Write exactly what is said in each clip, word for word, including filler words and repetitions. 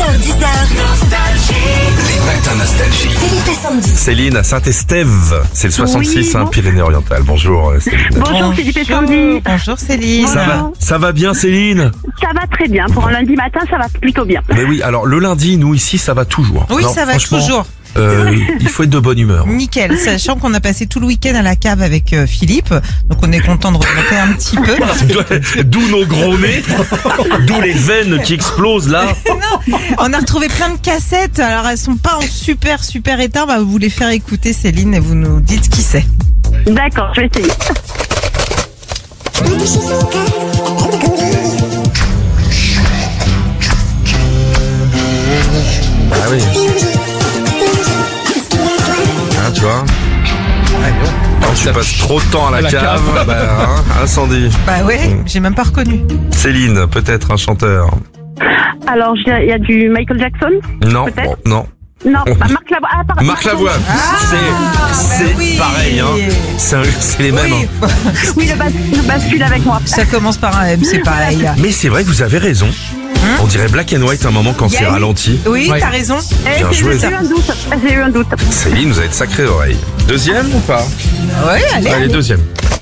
heures dix Les matins nostalgie. Philippe et Sandy. Céline à Saint-Estève, c'est le soixante-six, Oui, hein, bon. Pyrénées-Orientales. Bonjour euh, Céline. Bonjour Philippe et Sandy. Bonjour Céline. Ça va, ça va bien Céline? Ça va très bien. Pour un lundi matin, ça va plutôt bien. Mais oui, alors le lundi, nous ici, ça va toujours. Oui, Non, ça va franchement, toujours. euh, il faut être de bonne humeur. Nickel, sachant qu'on a passé tout le week-end à la cave avec euh, Philippe, donc on est content de remonter un petit peu. D'où nos gros nez, d'où les veines qui explosent là. Non, on a retrouvé plein de cassettes, alors elles sont pas en super super état, bah, vous les faire écouter Céline et vous nous dites qui c'est. D'accord, je vais essayer. Ah oui. Hein, tu vois. Quand tu passes trop de temps à la, la cave, cave. bah, hein, incendie. Bah ouais, j'ai même pas reconnu. Céline, peut-être un chanteur. Alors, il y a du Michael Jackson. Non, Peut-être. bon, non. Non, bah, Marc Lavoine. Ah, pardon. Marc Lavoine, c'est c'est bah oui. pareil, hein. C'est un- c'est les mêmes. Oui, hein. Oui, le, bas, le bascule avec moi. ça commence par un M, c'est pareil. Mais c'est vrai que vous avez raison. On dirait black and white un moment quand c'est Yann. ralenti. Oui, Ouais. t'as raison. Eh, Bien j'ai joué. j'ai eu un doute. J'ai eu un doute. Céline, vous avez de sacrées oreilles. Deuxième ou pas? Ouais, allez. Allez, deuxième.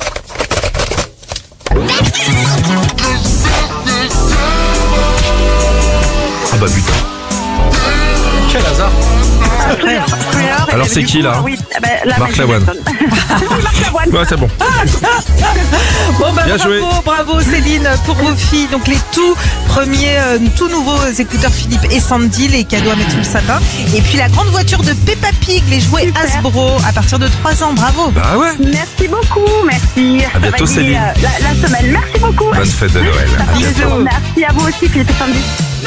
Ah bah putain. Quel hasard. Thriller, Thriller, et Alors, c'est du qui, coup, là Oui, eh ben, là, Marc Michael Lavoine. Jackson. Marc Lavoine. Ouais, c'est bon. Bon bah Bien bravo, joué. bravo Céline pour vos filles. Donc les tout premiers, euh, tout nouveaux écouteurs Philippe et Sandy, les cadeaux à mettre sous le sapin. Et puis la grande voiture de Peppa Pig, les jouets Super. Hasbro à partir de trois ans. Bravo. Bah ouais. Merci beaucoup, merci. À bientôt, Ça va aider, Céline. euh, la, la semaine. Merci beaucoup. Bonne fête de Noël. À bientôt. Merci à vous aussi, Philippe et Sandy.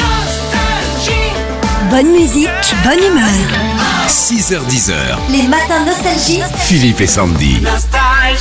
Bonne musique, bonne humeur. six heures dix. Les matins nostalgie. Philippe et Sandy. Nostalgie.